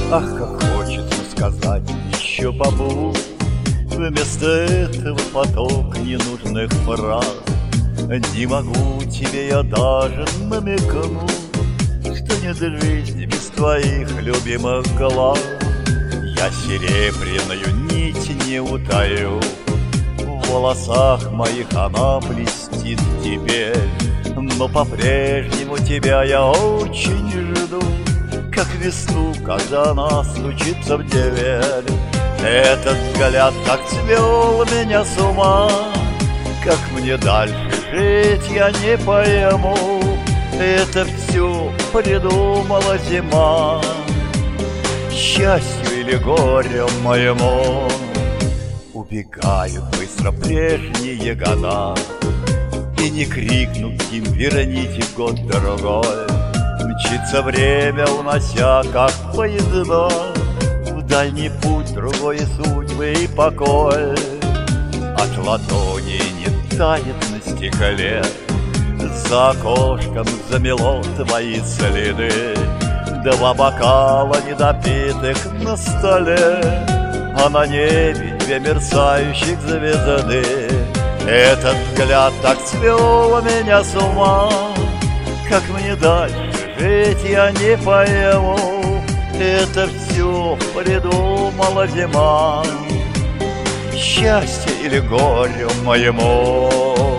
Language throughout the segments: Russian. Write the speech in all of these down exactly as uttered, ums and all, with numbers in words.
Ах, как хочется сказать еще побудь, вместо этого поток ненужных фраз. Не могу тебе я даже намекнуть, что нет жизни без твоих любимых глаз. Я серебряную нить не утаю, в волосах моих она блестит теперь. Но по-прежнему тебя я очень жду, как весну, когда она стучится в дверь. Этот взгляд так свел меня с ума, как мне дальше жить я не пойму. Это все придумала зима, счастью или горю моему. Убегают быстро прежние года, и не крикнут им верните год-другой. Мчится время, унося, как поезда, в дальний путь другой судьбы и покой. От ладони не тает на стекле, за окошком замело твои следы. Два бокала недопитых на столе, а на небе две мерцающих звезды. Этот взгляд так свел меня с ума, как мне дальше жить я не пойму. Это все придумала зима, счастье или горю моему.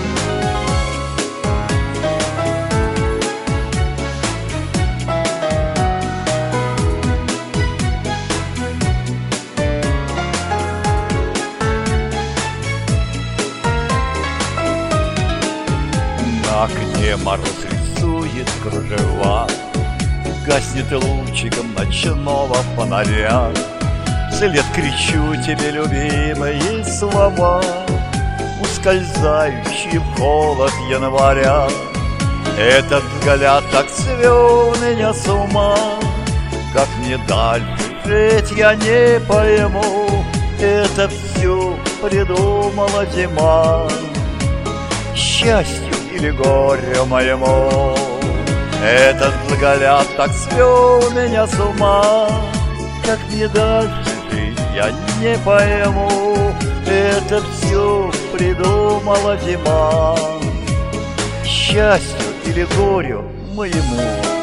На окне мороз рисует кружева, гаснет лучиком ночного фонаря. Вслед кричу тебе любимые слова, ускользающие в холод января. Этот взгляд так свел меня с ума, как мне дальше жить я не пойму. Это все придумала зима, счастью или горю моему. Этот взгляд так свел меня с ума, как мне дальше жить я не пойму. Это все придумала зима, счастью или горю моему.